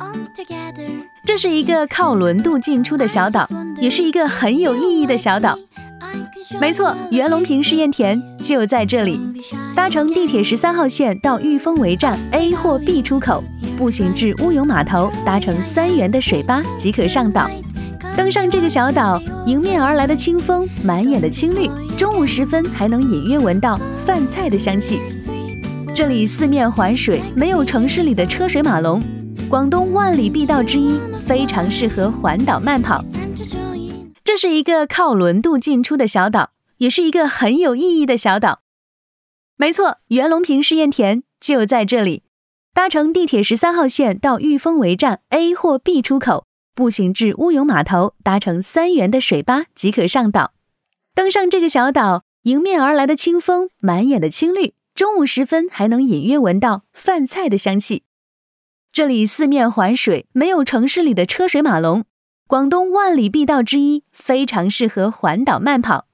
这是一个靠轮渡进出的小岛，也是一个很有意义的小岛。没错，袁隆平试验田就在这里。搭乘地铁13号线到玉峰围站 A 或 B 出口，步行至乌涌码头，搭乘3元的水巴即可上岛。登上这个小岛，迎面而来的清风，满眼的青绿，中午时分还能隐约闻到饭菜的香气。这里四面环水，没有城市里的车水马龙，广东万里必到之一，非常适合环岛慢跑。这是一个靠轮渡进出的小岛，也是一个很有意义的小岛。没错，袁隆平试验田就在这里。搭乘地铁13号线到玉峰围站 A 或 B 出口，步行至乌涌码头，搭乘3元的水巴即可上岛。登上这个小岛，迎面而来的清风，满眼的青绿，中午时分还能隐约闻到饭菜的香气。这里四面环水，没有城市里的车水马龙，广东万里必到之一，非常适合环岛慢跑。